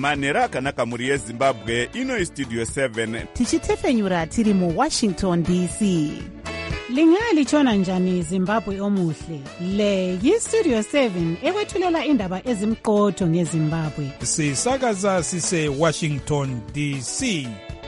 manhero akanaka mhuri yezimbabwe. Ino Studio 7 tichitefenyura tiri muWashington DC. Lingalitshona njani Zimbabwe omuhle? Le yiStudio 7 ekwethulela indaba ezimqotho ngeZimbabwe. Sisakaza sise Washington DC.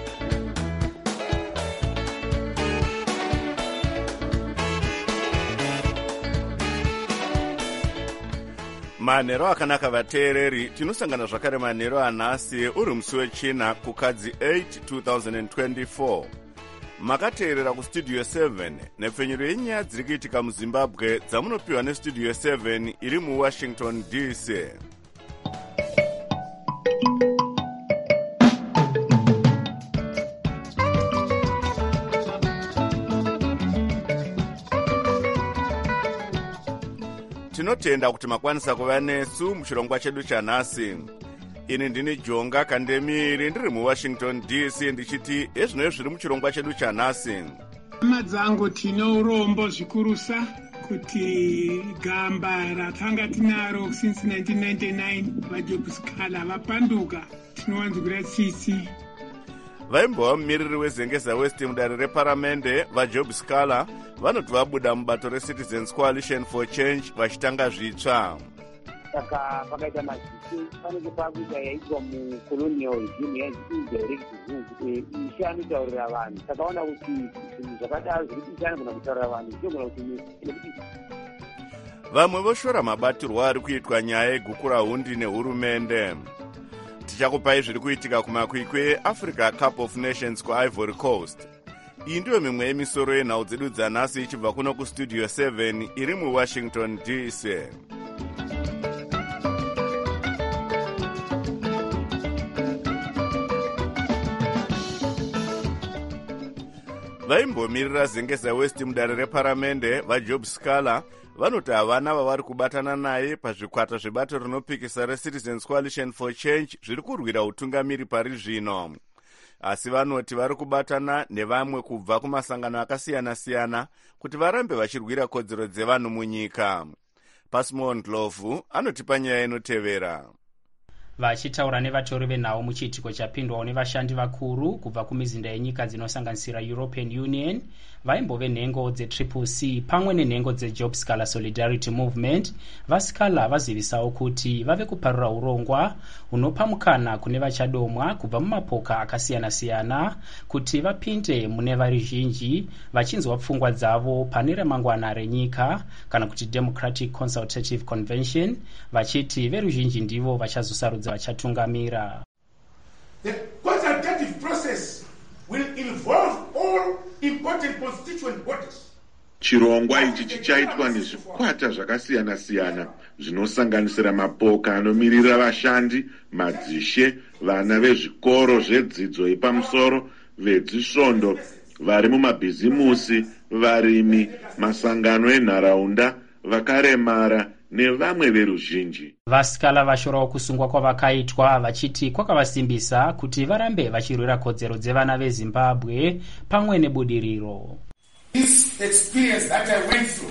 manhero akanaka vateereri. Tinosangana zvakare manhero anhasi uri musi wechina kukadzi 8 2024. Makateerera kuStudio 7 nepfenyuro yenyaya dziri kuitika muZimbabwe dzamunopiwa neStudio 7 iri muWashington DC. Tinotenda kuti makwanisa kuva nesu muchirongwa chedu chanhasi. Ini ndini Jonga Kandemiri ndiri muWashington DC ndichiti ezvino zviri muchirongwa chedu chanhasi. Hama dzangu tino urombo zvikurusa kuti gamba ratanga tinaro since 1999 vaJob Sikhala vapanduka. Tinowanzwira tsitsi. Vaimbova mumiriri weZengeza West mudare reparamende vaJob Sikhala vanoti vabuda mubato reCitizens Coalition for Change vachitanga zvitsva. Saka pakaita mazisi panenge pakuita yaitwa mucolonial regime yaindirect rule ishe anotaurira vanhu. Takaona kuti zvinhu zvakadaro zviri kuti anogona kutaurira vanhu zvinogona kuti vamwe voshora mabatirwo ari kuitwa nyaya yegukura hundi nehurumende. Tichakupai zviri kuitika kumakwikwi eAfrica Cup of Nations kuIvory Coast. Iyi ndiyo mimwe yemisoro yenhau dzedu dzanhasi ichibva kuno kuStudio 7 iri muWashington DC. Vaimbomirira Zengeza West mudare reparamende vaJob Sikhala vanoti havana vavari kubatana naye pazvikwata zvebato rinopikisa reCitizens Coalition for Change zviri kurwira utungamiri pari zvino. Asi vanoti vari kubatana nevamwe kubva kumasangano akasiyana-siyana kuti varambe vachirwira kodzero dzevanhu munyika. Pasmon Ndlovu anotipa nyaya inotevera. Vachitaura nevatori venhau muchiitiko chapindwawo nevashandi vakuru kubva kumizinda yenyika dzinosanganisira European Union, vaimbove nhengo dzeCCC pamwe nenhengo dzeJob Sikhala Solidarity Movement, vaSikhala vazivisawo kuti vave kuparura urongwa hunopa mukana kune vachadomwa kubva mumapoka akasiyana-siyana kuti vapinde mune varizhinji vachinzwa pfungwa dzavo pane ramangwana renyika kana kuti Democratic Consultative Convention, vachiti veruzhinji ndivo vachazosarudza vachatungamira. The consultative process will involve all important constituent bodies. Chirongwa ichi chichaitwa nezvikwata zvakasiyana-siyana zvinosanganisira mapoka anomirira vashandi, madzishe, vana vezvikoro zvedzidzo yepamusoro, vedzisvondo, vari mumabhizimusi, varimi, masangano enharaunda, vakaremara nevamwe veruzhinji. Vasikhala vashorawo kusungwa kwavakaitwa vachiti kwakavasimbisa kuti varambe vachirwira kodzero dzevana veZimbabwe pamwe nebudiriro. This experience that I went through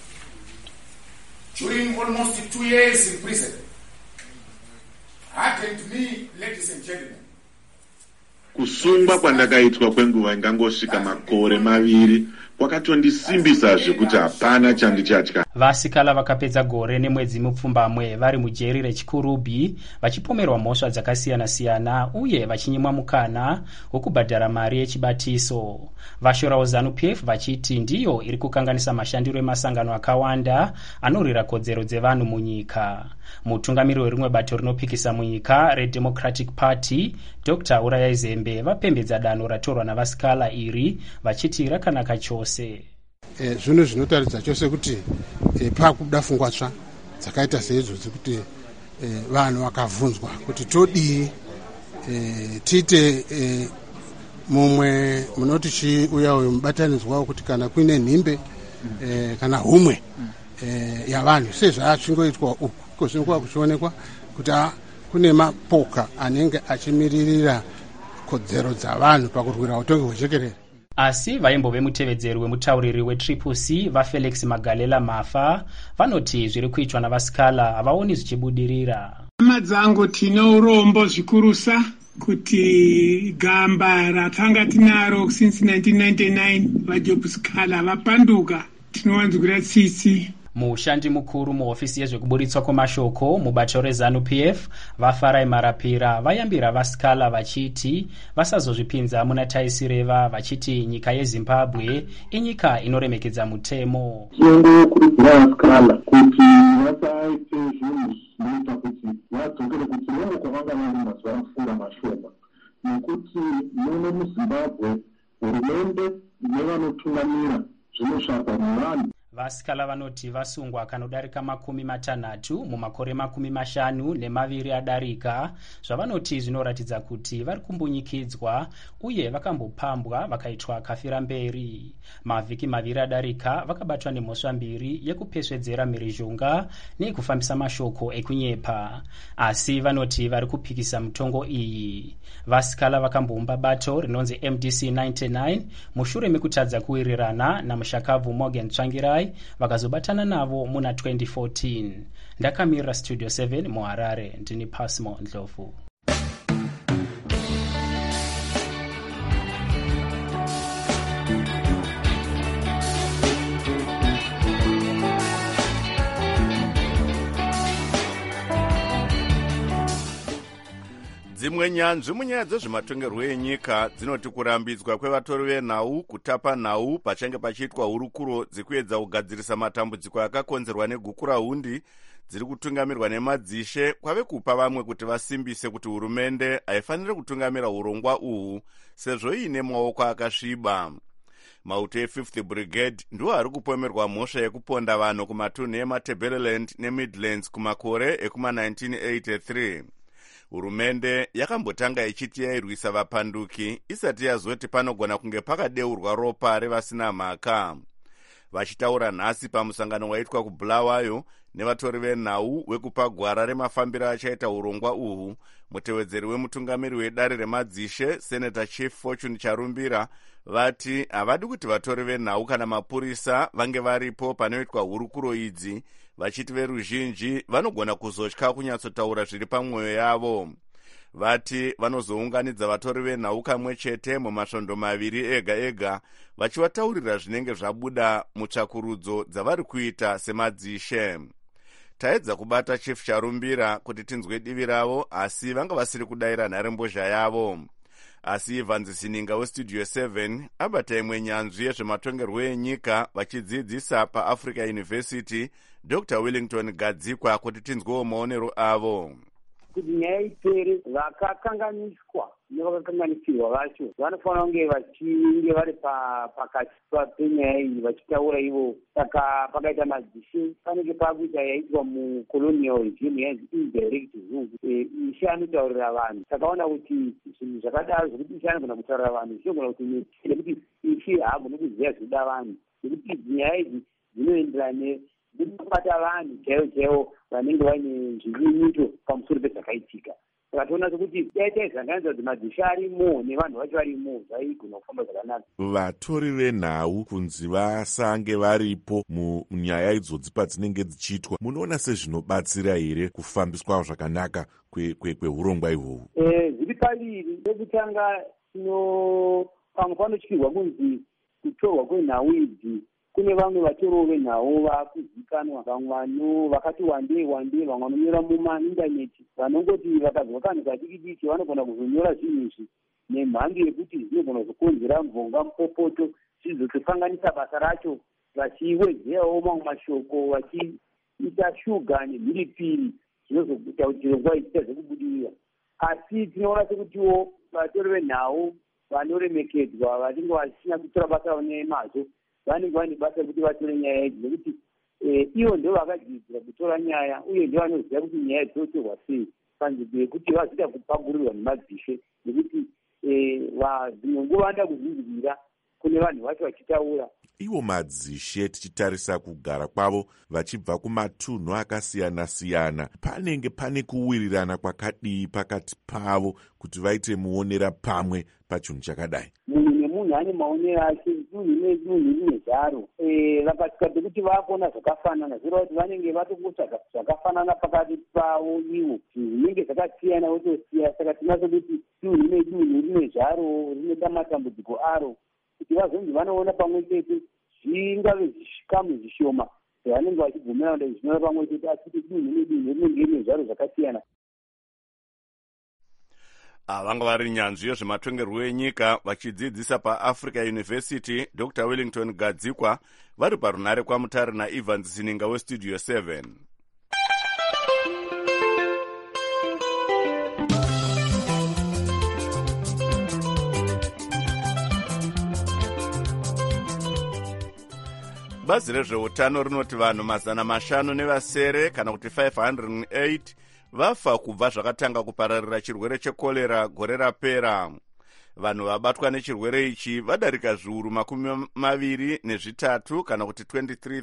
during almost 2 years in prison hardened me, ladies and gentlemen. Kusungwa kwandakaitwa kwenguva ingangosvika makore maviri kwakatondisimbisa zvekuti hapana chandichatya. Vasikhala vakapedza gore nemwedzi mupfumbamwe vari mujeri rechiKurubi vachipomerwa mhosva dzakasiyana-siyana uye vachinyimwa mukana wokubhadhara mari yechibatiso. Vashorawo ZANU-PF vachiti ndiyo iri kukanganisa mashandiro emasangano akawanda anorwira kodzero dzevanhu munyika. Mutungamiri werimwe bato rinopikisa munyika reDemocratic Party, Dr. Urayai Zembe, vapembedza danho ratorwa navasikhala iri vachiti rakanaka chose. Zvino zvinotaridza chose kuti pakubuda pfungwa tsva dzakaita seidzodzo kuti vanhu vakavhunzwa kuti todii tiite mumwe munoti chiuya uyo mubatanidzwa kuti kana kuine nhimbe kana humwe yavanhu sezvaachingoitwa uku kozvinokwa kuchionekwa kuti kune mapoka anenge achimiririra kodzero dzavanhu pakurwira utongi hwechekerere. Asi vaimbove mutevedzeri wemutauriri weCCC vaFelix Magalela Mafa vanoti zviri kuitwa navasikhala havaoni zvichibudirira. hama dzangu tine urombo zvikurusa kuti gamba ratanga tinaro since 1999 vaJobsCala vapanduka. Tinowanzwira tsitsi. mushandi mukuru muhofisi yezvekuburitswa kwemashoko mubato reZANU-PF vaFarai Marapira vayambira vaScala vachiti vasazozvipinza muna taisireva, vachiti nyika yeZimbabwe inyika inoremekedza mutemo. Tinongokurudzira vaScala kuti vasaite zvinhu zvinoita kuti vadzokere kuti vamwe kwavanga vari mazuva apfuura mashoma, nekuti muno muZimbabwe hurumende nevanotungamira zvinosvakwa nevanhu. vaScala vanoti vasungwa kanodarika 60 mumakore 52 adarika, zvavanoti zvinoratidza kuti vari kumbunyikidzwa uye vakambopambwa vakaitwa kafira mberi. mavhiki 2 adarika vakabatwa nemhosva 2 yekupesvedzera mhirizhonga nekufambisa mashoko ekunyepa, asi vanoti vari kupikisa mitongo iyi. vaScala vakamboumba bato rinonzi MDC 99 mushure mekutadza kuwirirana namushakabvu Morgan Tsvangirai vakazobatana navo muna 2014. Ndakamirira Studio 7 muHarare, ndini Pasmo Ndlovu. Dzimwe nyanzvi munyaya dzezvematongerwo enyika dzinoti kurambidzwa kwevatori venhau kutapa nhau pachange pachiitwa hurukuro dzekuedza kugadzirisa matambudziko akakonzerwa negukurahundi dziri kutungamirwa nemadzishe kwave kupa vamwe kuti vasimbise kuti hurumende haifaniri kutungamira urongwa uhu sezvo iine maoko akasviba. Mauto e5th Brigade ndiwo ari kupomerwa mhosva yekuponda vanhu kumatunhu eMatabeleland neMidlands kumakore ekuma1983. Hurumende yakambotanga ichiti yairwisa vapanduki isati yazoti panogona kunge pakadeurwa ropa revasina mhaka. Vachitaura nhasi pamusangano waitwa kuBulawayo nevatori venhau wekupa gwara remafambiro achaita urongwa uhu, mutevedzeri wemutungamiri wedare remadzishe Senator Chief Fortune Charumbira vati havadi kuti vatori venhau kana mapurisa vange varipo panoitwa hurukuro idzi, vachiti veruzhinji vanogona kuzotya kunyatsotaura zviri pamwoyo yavo. Vati vanozounganidza vatori venhau kamwe chete mumasvondo 2 ega ega vachivataurira zvinenge zvabuda mutsvakurudzo dzavari kuita semadzishe. Taedza kubata Chief Charumbira kuti tinzwe divi ravo, asi vanga vasiri kudayira nharembozha yavo. Asi Ivanzi Sininga weStudio 7 abata imwe nyanzvi yezvematongerwo enyika vachidzidzisa paAfrica University Dr. Wellington Gadzikwa kuti tinzwewo maonero avo. Kuti nyaya ipere, vakakanganiswa nevakakanganisirwa vacho vanofanira kunge vachinge vari pakati penyaya iyi vachitaura ivo. Saka pakaita madzishe panenge pakuita yaitwa mucolonial regime yanzi indirect rule, ishe anotaurira vanhu. Takaona kuti zvinhu zvakadaro zvokuti ishe anogona kutaurira vanhu zvinogona kuti nekuti ishe haagoni kuziva zvinoda vanhu, nekuti nyaya idzi dzinoenderana nekubata vanhu chaivo vanenge vaine zvinyunyuto pamusoro pezvakaitika. Saka toona sokuti taizanganidza kuti madzishe arimo nevanhu vacho varimo zvaigona kufamba zvakanaka. Vatori venhau kunzi vasange varipo munyaya idzodzi padzinenge dzichiitwa, munoona sezvinobatsira here kufambiswa zvakanaka kwehurongwa ihwohwu? Zviri paviri. Rekutanga pamwe panotyirwa kunzi kutorwa kwenhau idzi kune vamwe vatoriwo venhau vakuzikanwa, vamwe vakati wandei vamwe vanonyora mumaindaneti vanongoti vakazwa kanhu kadiki vanogona kuzonyora zvinhu izvi nemhando yekuti zvinogona kuzokonzera mvonga mupopoto, zvizotokanganisa basa racho, vachiwedzerawo mamwe mashoko, vachiita shuga nemhiripiri zvinozoita kuti chirongwa ichita zvekubudirira. Asi tinoona sekutiwo vatori venhau vanoremekedzwa vanenge vachina kutora basa ravo nemazvo vanenge vane basa rekuti vatore nyaya idzi, nekuti ivo ndo vakadzidzira kutora nyaya uye ndo vanoziva kuti nyaya dzinotorwa sei panzvimbo yekuti vazoita kupagurirwa nemadzishe, nekuti dzimwe nguva vanoda kuzvinzwira kune vanhu vacho vachitaura. Ivo madzishe tichitarisa kugara kwavo vachibva kumatunhu akasiyana-siyana, panenge pane kuwirirana kwakadii pakati pavo kuti vaite muonera pamwe pachinhu chakadai? Munhu munhu ane maonero ake. Dunhu rine zvaro. Vakasvika pekuti vakuona zvakafanana zvirova kuti vanenge vatokutsvaga zvakafanana pakati pavo ivo, zvinenge zvakasiyana votosiya. Saka tinacho kuti dunhu rine zvaro, rinoita matambudziko aro, kuti vazonzi vanoona pamwe chete zvingave zvikamu zvishoma zvavanenge vachibvumira kuti zvinoona pamwe chete, asi kuti dunhu rinenge rine zvaro zvakasiyana. Vanga vari nyanzvi yezvematongerwo enyika vachidzidzisa paAfrica University Dr. Wellington Gadzikwa vari parunare kwaMutare naEvans Sininga weStudio 7. Bazi rezveutano rinoti vanhu 500 kana kuti 508 vafa kubva zvakatanga kupararira chirwere chekorera gore rapera. Vanhu vabatwa nechirwere ichi vadarika zviuru 23 kana kuti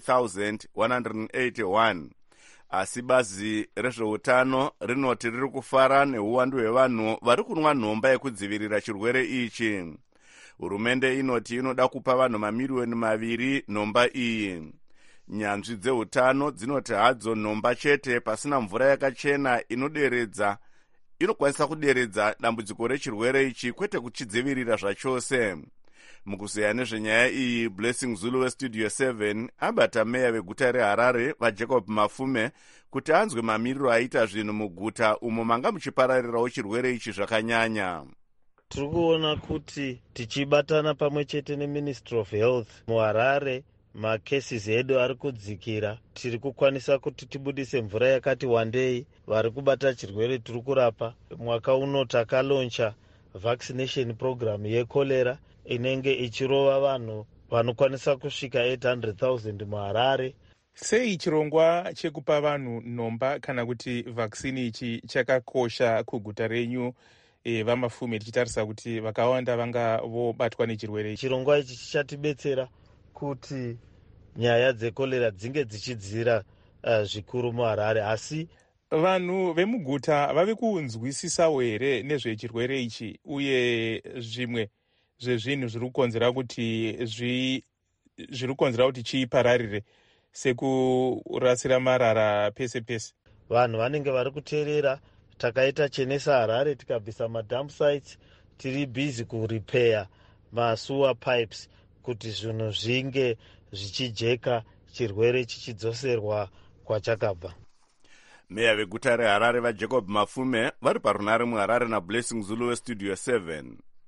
23,181. Asi bazi rezveutano rinoti riri kufara neuwandu hwevanhu vari kunwa nhomba yekudzivirira chirwere ichi. Hurumende inoti inoda kupa vanhu mamiliyoni 2 nhomba iyi. Nyanzvi dzeutano dzinoti hadzo nhomba chete pasina mvura yakachena inokwanisa kuderedza dambudziko rechirwere ichi, kwete kuchidzivirira zvachose. Mukuzeya nezvenyaya iyi, Blessing Zulu weStudio 7 abata meya veguta reHarare vaJacob Mafume kuti anzwe mamiriro aita zvinhu muguta umo manga muchipararirawo chirwere ichi zvakanyanya. Tiri kuona kuti tichibatana pamwe chete neMinistry of Health muHarare, macases edu ari kudzikira. Tiri kukwanisa kuti tibudise mvura yakati wandei. Vari kubata chirwere tiri kurapa. Mwaka uno takaloncha vaccination program yekolera inenge ichirova vanhu vanokwanisa kusvika 800,000 muHarare. Sei chirongwa chekupa vanhu nhomba kana kuti vaksini ichi chakakosha kuguta renyu vaMafume, tichitarisa kuti vakawanda vanga vobatwa nechirwere ichi? Chirongwa ichi chichatibetsera kuti nyaya dzekolera dzinge dzichidzira zvikuru muHarare. Asi vanhu vemuguta vave kunzwisisawo here nezvechirwere ichi, uye zvimwe zvezvinhu zviri kukonzera kuti chipararire, sekurasira marara pese pese? Vanhu vanenge vari kuteerera. Takaita chenesa Harare tikabvisa madump sites, tiri busy kurepair masewer pipes kuti zvinhu zvinge zvichijeka, chirwere chichidzoserwa kwachakabva. Meya veguta reHarare vaJacob Mafume vari parunare muHarare naBlessing Zulu weStudio 7.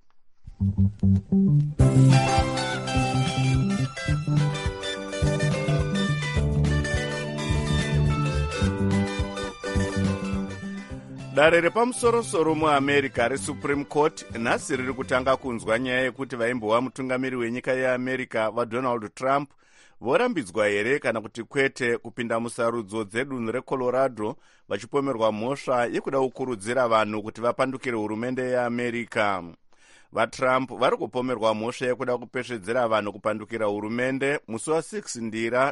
Dare repamusorosoro muAmerica reSupreme Court nhasi riri kutanga kunzwa nyaya yekuti vaimbowa mutungamiri wenyika yeAmerica vaDonald Trump vorambidzwa here kana kuti kwete kupinda musarudzo dzedunhu reColorado vachipomerwa mhosva yekuda kukurudzira vanhu kuti vapandukire hurumende yeAmerica. VaTrump vari kupomerwa mhosva yekuda kupesvedzera vanhu kupandukira hurumende musi wa6 Ndira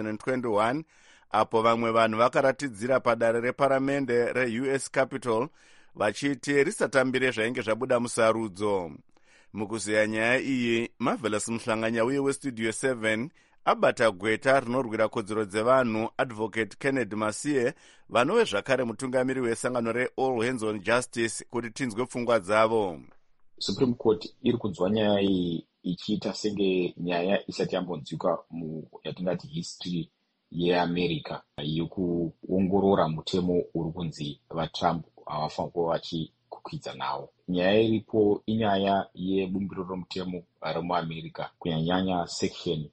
2021, apo vamwe vanhu vakaratidzira padare reparamende reUS Capitol vachiti risatambire zvainge zvabuda musarudzo. Mukuzeya nyaya iyi, Marvelous Muhlanganya uye weStudio 7 abata gweta rinorwira kodzero dzevanhu Advocate Kennedy Masie, vanove zvakare mutungamiri wesangano reAll Hands on Justice, kuti tinzwe pfungwa dzavo. Supreme Court iri kunzwa nyaya iyi ichiita senge nyaya isati yambonzwika yatingati history yeAmerica yekuongorora mutemo uri kunzi vaTrump havafanira kuva vachikukwidza nawo. Nyaya iripo inyaya yebumbiro romutemo remuAmerica, kunyanya section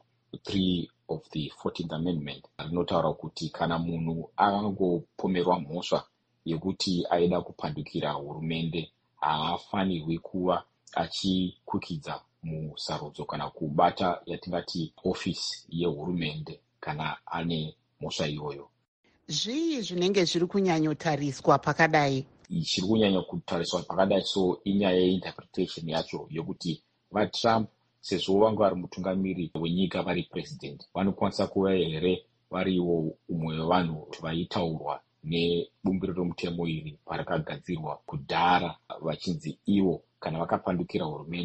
3 of the 14th Amendment rinotaura kuti kana munhu angopomerwa mhosva yekuti aida kupandukira hurumende haafanirwi kuva achikukwidza musarudzo kana kubata yatingati ofisi yehurumende kana ane mhosva iyoyo. Zvii zvinenge zviri kunyanyotariswa pakadai? Chiri kunyanya kutariswa pakadai so inyaya yeinterpretation yacho yokuti vaTrump sezvo vanga vari mutungamiri wenyika vari president, vanokwanisa kuva here variwo umwe wevanhu vaitaurwa nebumbiro romutemo iri parakagadzirwa kudhara vachinzi ivo kana vakapandukira hurumende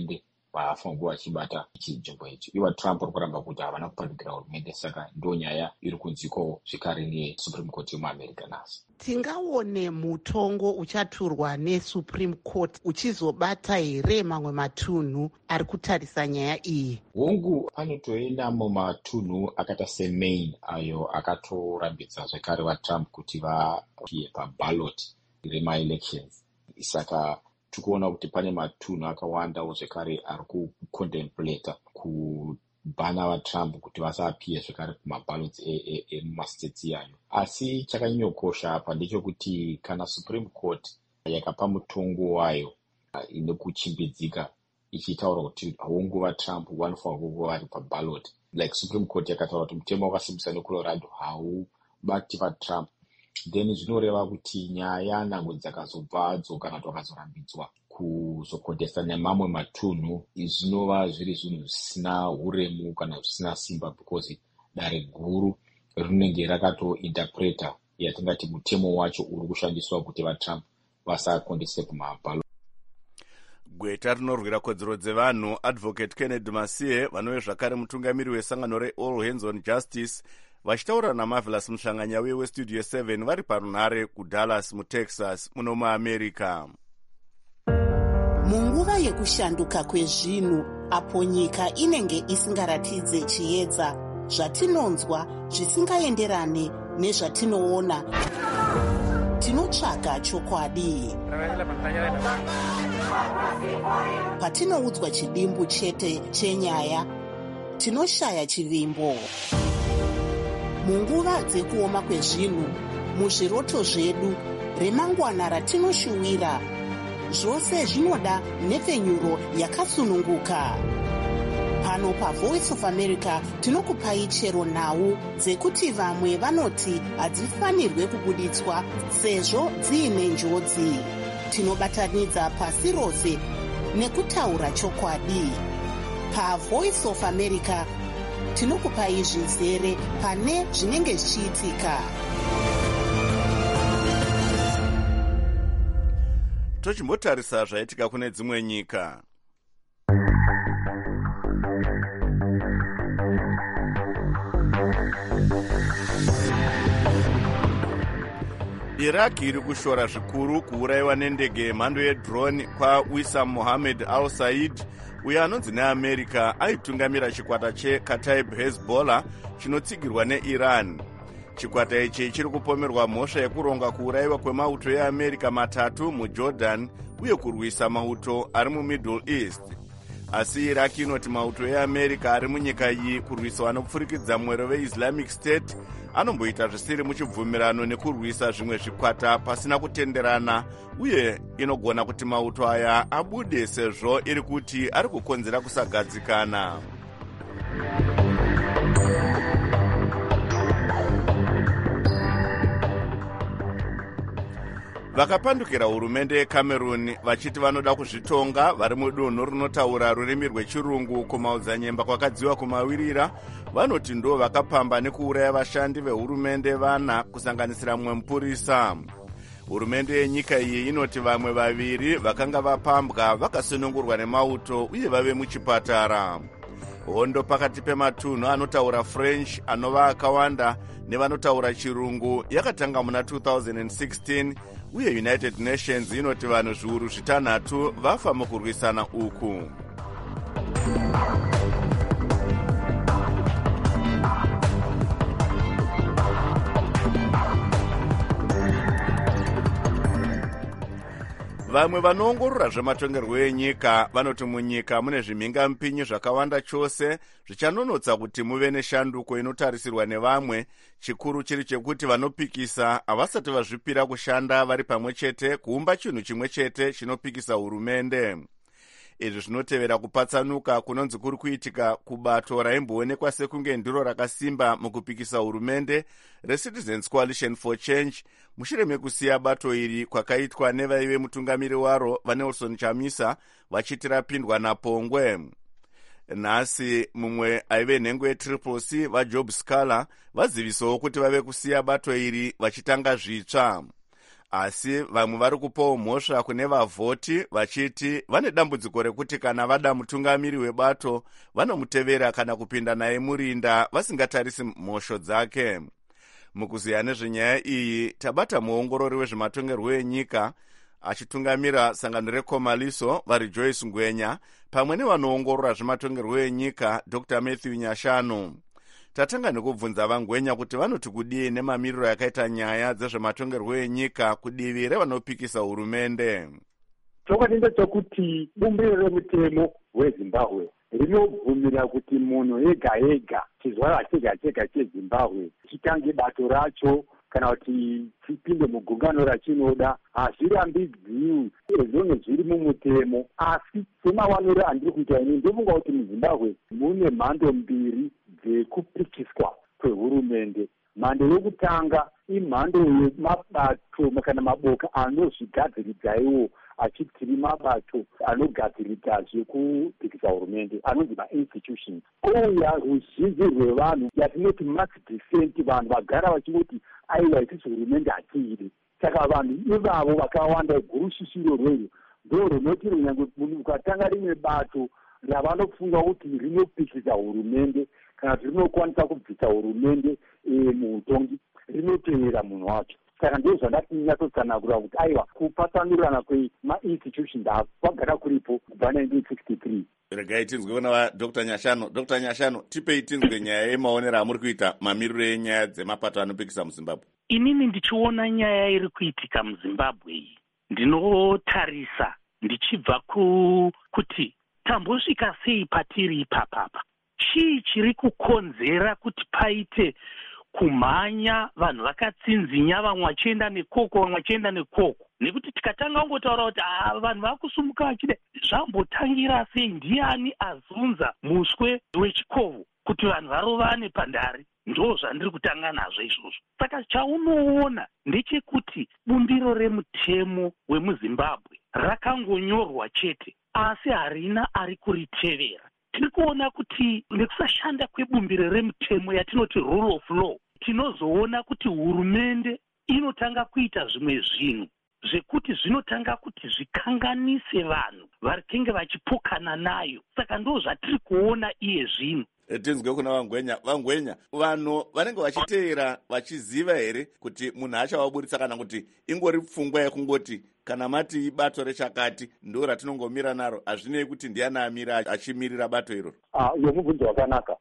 vafangu vachibata chinzvimbo icho. Iva Trump uri kuramba kuti havana kupandukira hurumende, saka ndo nyaya iri kunzwiko zvekare nesupreme court yemuamerica nhasi. Tingaone mutongo uchaturwa nesupreme court uchizobata here mamwe matunhu ari kutarisa nyaya iyi? Hongu panotoenda mumatunhu akaita seMaine ayo akatorambidza zvekare vaTrump kuti vapie paballot rema-elections. Saka tikuona kuti pane matunhu akawandawo zvekare ari kucontemplata kubhana vaTrump kuti vasapie zvekare kumaballot emumastates iyayo. Asi chakanyanyokosha apa ndechekuti kana supreme court yakapa mutongo wayo ine kuchimbidzika ichitaura kuti hongu vaTrump vanofanira kuva vari paballot, like supreme court yakataura kuti mutemo wakasimbisa neColorado haubati vaTrump, then zvinoreva kuti nyaya nhango dzakazobvadzo kana twakazorambidzwa kuzokontesta nemamwe matunhu, zvinova zviri zvinhu zvisina uremu kana zvisina simba, because dare guru rinenge rakatointerpreta yatingati mutemo wacho uri kushandiswa kuti vaTrump vasakonteste kumaballot. Gweta rinorwira kodzero dzevanhu Advocate Kennedy Masie vanove zvakare mutungamiri wesangano reAll Hands on Justice vachitaura naMarvelous Muhlanganya weStudio 7 vari parunhare kuDallas muTexas muno muAmerica. Munguva yekushanduka kwezvinhu apo nyika inenge isingaratidze chiedza, zvatinonzwa zvisingaenderane nezvatinoona, tinotsvaga chokwadi. Patinoudzwa chidimbu chete chenyaya, tinoshaya chivimbo. Munguva dzekuoma kwezvinhu, muzviroto zvedu, remangwana ratinoshuwira, zvose zvinoda nhepfenyuro yakasununguka. Pano paVoice of America tinokupai chero nhau dzekuti vamwe vanoti hadzifanirwe kubuditswa sezvo dziine njodzi. Tinobatanidza pasi rose nekutaura chokwadi. PaVoice of America tinokupai zvizere pane zvinenge zvichiitika. Tochimbotarisa zvaitika kune dzimwe nyika. Iraq iri kushora zvikuru kuurayiwa nendege yemhando yedrone kwaWissam Mohammed al-Said, uyo anonzi neAmerica aitungamira chikwata cheKataib Hezbollah chinotsigirwa neIran. Chikwata ichi chiri kupomerwa mhosva yekuronga kuurayiwa kwemauto eAmerica 3 muJordan uye kurwisa mauto ari muMiddle East. Asi Iraq inoti mauto eAmerica ari munyika iyi kurwiswa nokupfurikidza mwero veIslamic State anomboita zvisiri muchibvumirano nekurwisa zvimwe zvikwata pasina kutenderana, uye inogona kuti mauto aya abude sezvo iri kuti ari kukonzera kusagadzikana. Vakapandukira hurumende yeCameroon vachiti vanoda kuzvitonga vari mudunhu rinotaura rurimi rwechirungu kumaodzanyemba kwakadziwa kumawirira, vanoti ndo vakapamba nekuuraya vashandi vehurumende 4 kusanganisira mumwe mupurisa. Hurumende yenyika iyi inoti vamwe 2 vakanga vapambwa vakasunungurwa nemauto uye vave muchipatara. Hondo pakati pematunhu anotaura French anova akawanda nevanotaura chirungu yakatanga muna 2016, uye United Nations inoti vanhu zviuru 6 vafa mukurwisana uku. Vamwe vanoongorora zvematongerwo enyika vanoti munyika mune zvimhingamupinyi zvakawanda chose zvichanonotsa kuti muve neshanduko inotarisirwa nevamwe, chikuru chiri chekuti vanopikisa havasati vazvipira kushanda vari pamwe chete kuumba chinhu chimwe chete chinopikisa hurumende. Izvi zvinotevera kupatsanuka kunonzi kuri kuitika kubato raimboonekwa sekunge ndiro rakasimba mukupikisa hurumende reCitizens Coalition for Change, mushure mekusiya bato iri kwakaitwa nevaive mutungamiri waro vaNelson Chamisa vachiti rapindwa napongwe. Nhasi mumwe aive nhengo yeTriple-C vaJob Scala vazivisawo kuti vave kusiya bato iri vachitanga zvitsva. asi vamwe vari kupawo mhosva kune vavhoti vachiti vane dambudziko rekuti kana vada mutungamiri webato vanomutevera kana kupinda naye murinda vasingatarisi mhosvo dzake. Mukuziya nezvenyaya iyi tabata muongorori wezvematongerwo enyika achitungamira sangano rekomaliso vari Joyce Ngwenya pamwe nevanoongorora zvematongerwo enyika Dr. Matthew Nyashanu. Tatanga nekubvunza vaNgwenya kuti vanoti kudii nemamiriro yakaita nyaya dzezvematongerwo enyika kudivi revanopikisa hurumende. Chokwadi ndechekuti bumbiro remutemo weZimbabwe rinobvumira kuti munhu ega ega chizvarwa chega chega cheZimbabwe chitange bato racho kana kuti chipinde mugungano rachinoda. Hazvirambidziwi ezvonge zviri mumutemo, asi semawaniro andiri kuita ini ndofunga kuti muZimbabwe mune mhando mbiri dzekupikiswa kwehurumende. Mhando yokutanga imhando yemabato kana maboka anozvigadziridza iwo achiti mabato anogadziridza zvekupikisa hurumende anonzi ma-institutions. Ouya ruzhinji rwevanhu yatinoti mass dissent, vanhu vagara vachingoti aiwa isisi hurumende hatiidi. Saka vanhu ivavo vakawanda gurushishiro rweyo ndo runoti runyange ukatanga rimwe bato ravanofunga kuti rinopikisa hurumende kana kuti rinokwanisa kubvisa hurumende muutongi rinotevera munhu wacho. Saka ndizvo zvandati nyatsotsanagura kuti aiwa kupatsanurirana kwema-institutions kwagara kuripo kubva 1963. Regai tinzwe kuna Dr. Nyashanu. Dr. Nyashanu, tipei tinzwe nyaya yemaonero amuri kuita mamiriro enyaya dzemapato anopikisa muZimbabwe. Inini ndichiona nyaya iri kuitika muZimbabwe iyi ndinotarisa ndichibva kuti tambosvika sei patiri ipapapa. Chii chiri kukonzera kuti paite kumhanya vanhu vakatsinzinya, vamwe vachienda nekoko vamwe vachienda nekoko? Nekuti tikatanga kungotaura kuti vanhu vakusumuka vachida zvambotangira sei, ndiani azunza muswe wechikovo kuti vanhu varovane pandare? Ndo zvandiri kutanga nazvo izvozvo. Saka chaunoona ndechekuti bumbiro remutemo wemuZimbabwe rakangonyorwa chete asi harina ari kuritevera. Tiri kuona kuti nekusashanda kwebumbiro remutemo yatinoti rule of law, tinozoona kuti hurumende inotanga kuita zvimwe zvinhu zvekuti zvinotanga kuti zvikanganise vanhu vakenge vachipokana nayo. Saka ndo zvatiri kuona iye zvino. Tinzwe kuna vaNgwenya. vaNgwenya, vanhu vanenge vachiteera vachiziva here kuti munhu achawaburitsa kana kuti ingori pfungwa yekungoti kana mati ibato rechakati ndo ratinongomira naro, hazvinei kuti ndiani amira achimirira bato iroro? Uyo mubvunzo wakanaka,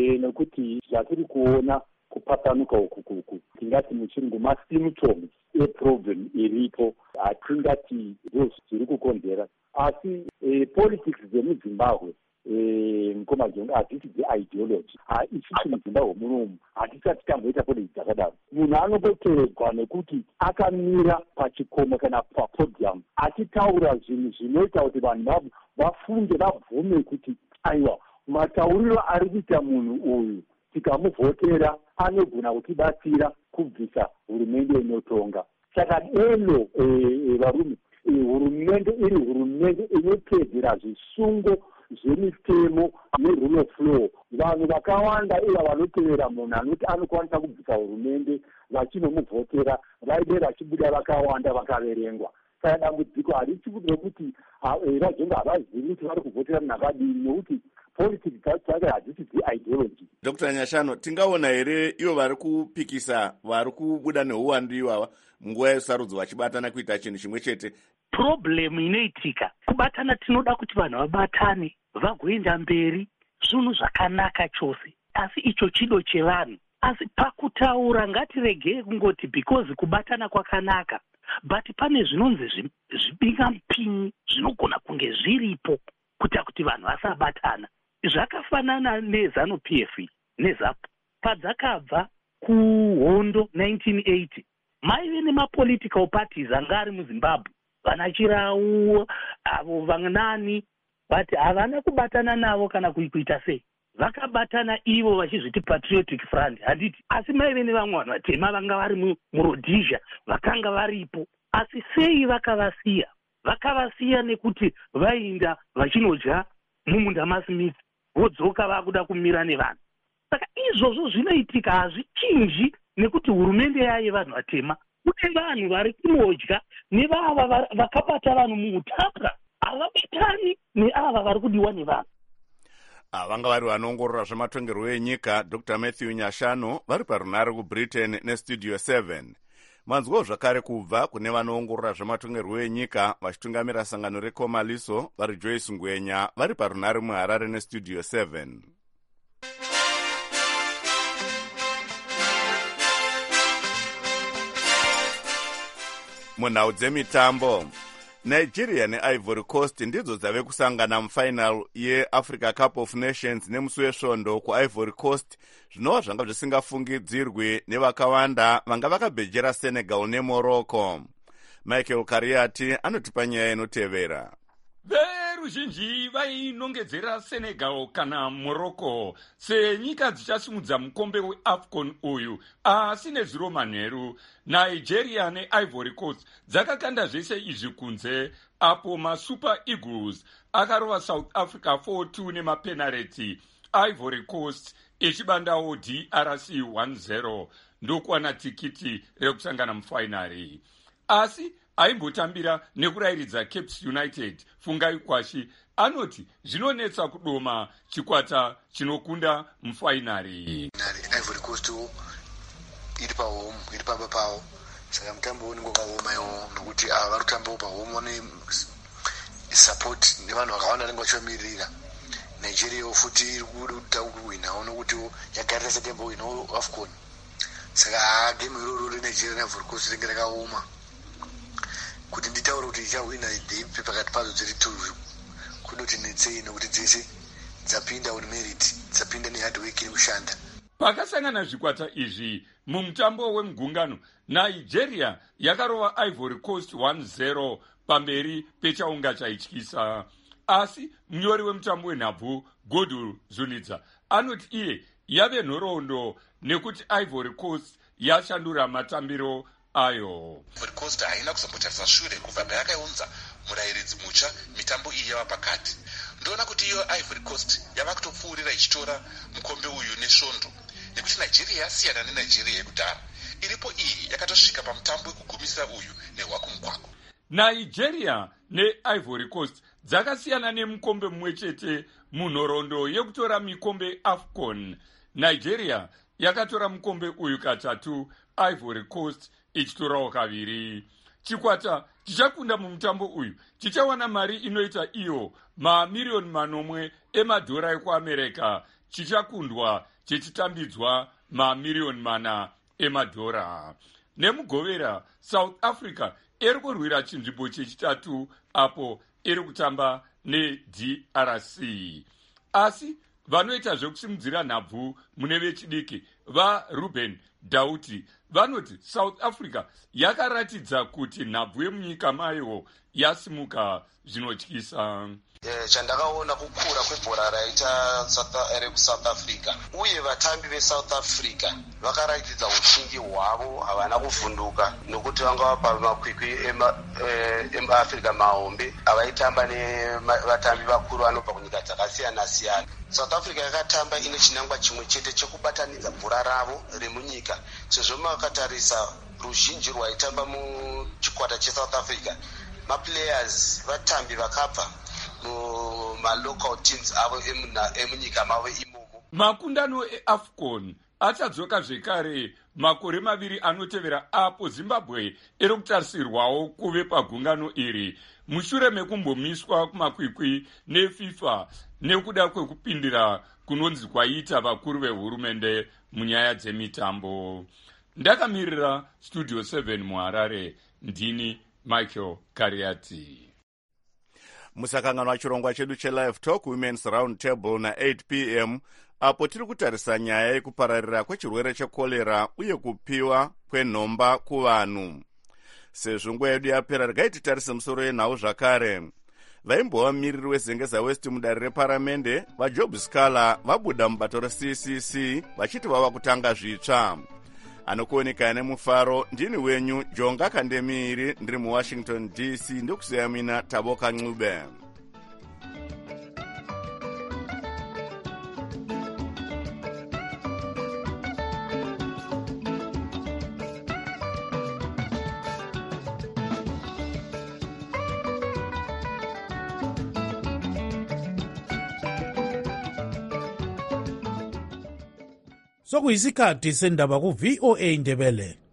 nekuti zvatiri kuona kupatsanuka ukuku tingati muchirungu masymptoms eproblem iripo, hatingati ndo zviri kukonzera. Asi politics dzemuZimbabwe mukomajonga hadzisi dze-ideology. Isusu muZimbabwe munomu hatisati tamboita politics dzakadaro. Munhu anongoteedzwa nekuti akamira pachikomo kana papodium achitaura zvinhu zvinoita kuti vanhu vafunge vabvume kuti aiwa matauriro ari kuita munhu uyu tikamuvhotera anogona kutibatsira kubvisa hurumende inotonga. Saka deno varume, hurumende iri hurumende inotedzera zvisungo zvemitemo nerule of law. Vanhu vakawanda iva vanotevera munhu anoti anokwanisa kubvisa hurumende vachinomuvhotera vaide vachibuda vakawanda vakaverengwa. Saka dambudziko harichi rekuti vazonga havazivi kuti vari kuvhotera munhu akadini, nekuti politics dzacho hadzisi dze-ideology. Dr. Nyashanu, tingaona here ivo vari kupikisa vari kubuda neuwandu ivava munguva yesarudzo vachibatana kuita chinhu chimwe chete? Problem inoitika kubatana, tinoda kuti vanhu vabatane vagoenda mberi, zvinhu zvakanaka chose, asi icho chido chevanhu. Asi pakutaura ngatiregei kungoti because kubatana kwakanaka, but pane zvinonzi zvibingamupinyi zvinogona kunge zviripo kuita kuti vanhu vasabatana. Zvakafanana neZANU-PF neZAPU padzakabva kuhondo 1980, maive nemapolitical parties anga ari muZimbabwe, vana Chirau avo vanani, but havana kubatana navo kana kuita sei. Vakabatana ivo vachizviti Patriotic Front, handiti? Asi maive nevamwe vanhu vatema vanga vari muRhodesia vakanga varipo. Asi sei vakavasiya? Vakavasiya nekuti vainda vachinodya mumunda maSmith, vodzoka vakuda kumira nevanhu. Saka izvozvo zvinoitika hazvichinji nekuti hurumende yaye vanhu vatema. kune vanhu vari kunodya nevava vakabata vanhu muutapwa havabatani neava vari kudiwa nevanhu. Vanga vari vanoongorora zvematongerwo enyika Dr. Matthew Nyashanu vari parunare kuBritain nestudio 7. Manzwawo zvakare kubva kune vanoongorora zvematongerwo enyika vachitungamira sangano rekomaliso vari Joyce Ngwenya vari parunare muHarare nestudio 7. Munhau dzemitambo, Nigeria neIvory Coast ndidzo dzave kusangana mufainal yeAfrica Cup of Nations nemusi wesvondo kuIvory Coast, zvinova zvanga zvisingafungidzirwi nevakawanda vanga vakabhejera Senegal neMorocco. Michael Kariati anotipa nyaya inotevera. Veruzhinji vainongedzera Senegal kana Morocco senyika dzichasimudza mukombe weAFCON uyu, asi nezuro manheru Nigeria neIvory Coast dzakakanda zvese izvi kunze, apo maSuper Eagles akarova South Africa 4-2 nemapenalty, Ivory Coast ichibandawo DRC 1-0 ndokuwana tikiti rekusangana mufainari. Asi aimbotambira nekurayiridza Cape United Fungai Kwashi anoti zvinonetsa kudoma chikwata chinokunda mufainari. Ivory Coast iri pahome, iri pamba pawo, saka mutambo unenge wakahoma iwo nokuti ava vari kutambawo pahome ne support nevanhu vakawanda vanenge vachivamirira. Nigeria futi iri kuda kuwinawo nokuti yagarira setembo winawo AFCON, saka game iroro reNigeria neIvory Coast rinenge rakaoma. Kuti nditaura kuti ichawina idhipi pakati padzo dziri tuvu kunoti netsei nokuti dzese dzapinda on merit, dzapinda nehard work yekushanda. Pakasangana zvikwata izvi mumutambo wemugungano, Nigeria yakarova Ivory Coast 1-0 pamberi pechaunga chaityisa. Asi munyori wemutambo wenhabvu Godul Zunidza anoti iye yave nhoroondo nekuti Ivory Coast yashandura matambiro ayo. Ivory Coast haina kuzombotarisa shure kubva payakaunza murayiridzi mutsva mitambo iyi yava pakati. Ndoona kuti iyo Ivory Coast yava kutopfuurira ichitora mukombe uyu nesvondo, nekuti Nigeria yasiyana neNigeria yekudhara. Iripo iyi yakatosvika pamutambo wekugumisira uyu nehwakumugwako. Nigeria neIvory Coast dzakasiyana nemukombe mumwe chete munhoroondo yekutora mikombe AFCON. Nigeria yakatora mukombe uyu katatu, Ivory Coast ichitorawo kaviri. Chikwata chichakunda mumutambo uyu chichawana mari inoita iyo mamiliyoni manomwe emadhora ekuAmerica, chichakundwa chichitambidzwa mamiliyoni mana emadhora. Nemugovera, South Africa iri kurwira chinzvimbo chechitatu apo iri kutamba neDRC. Asi vanoita zvekusimudzira nhabvu mune vechidiki vaRuben Dauti vanoti South Africa yakaratidza kuti nhabvu yemunyika mayo yasimuka zvinotyisa. Chandakaona kukura kwebhora raita rekusouth Africa uye vatambi veSouth Africa vakaratidza uchingi hwavo, havana kuvhunduka nokuti vanga vapa makwikwi emuAfrica mahombe avaitamba nevatambi vakuru vanobva kunyika dzakasiyana siyana. South Africa yakatamba ine chinangwa chimwe chete chekubatanidza bhora ravo remunyika, sezvo makatarisa ruzhinji rwaitamba muchikwata cheSouth Africa maplayers vatambi vakabva mumalocal teams avo emunyika mavo imomo. Makundano eAFCON achadzoka zvekare makore maviri anotevera, apo Zimbabwe iri kutarisirwawo kuve pagungano iri mushure mekumbomiswa kumakwikwi neFIFA nekuda kwekupindira kunonzi kwaita vakuru vehurumende munyaya dzemitambo. Ndakamirira Studio 7 muHarare, ndini Michael Kariati. Musakanganwa chirongwa chedu cheLive Talk Women's Round Table na 8 p.m. apo tiri kutarisa nyaya yekupararira kwechirwere chekolera uye kupiwa kwenhomba kuvanhu. Sezvo nguva yedu yapera, regai titarise musoro yenhau zvakare. Vaimbova mumiriri wezengeza West mudare reparamende vaJob Scala vabuda mubato reCCC vachiti vava kutanga zvitsva. Anokuoneka nemufaro ndini wenyu Jonga Kandemiri, ndiri muWashington DC, ndokusiya mina Taboka Ncube. sokuyisikhathi sendaba ku-VOA Ndebele.